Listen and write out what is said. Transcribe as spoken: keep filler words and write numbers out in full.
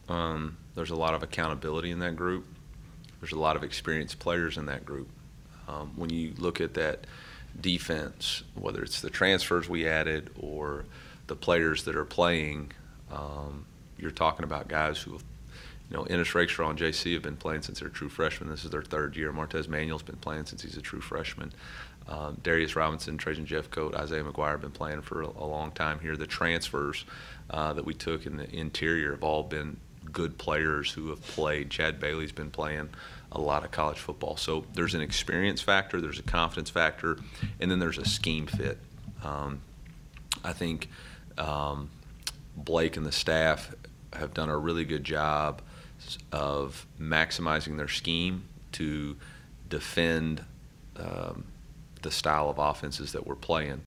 Um, there's a lot of accountability in that group. There's a lot of experienced players in that group. Um, when you look at that defense, whether it's the transfers we added or the players that are playing, um, you're talking about guys who have, you know, Ennis Rakestraw and J C have been playing since they're true freshmen. This is their third year. Martez Manuel's been playing since he's a true freshman. Um, Darius Robinson, Trajan Jeffcoat, Isaiah McGuire have been playing for a, a long time here. The transfers uh, that we took in the interior have all been good players who have played. Chad Bailey's been playing a lot of college football. So there's an experience factor, there's a confidence factor, and then there's a scheme fit. Um, I think um, Blake and the staff have done a really good job of maximizing their scheme to defend um, the style of offenses that we're playing.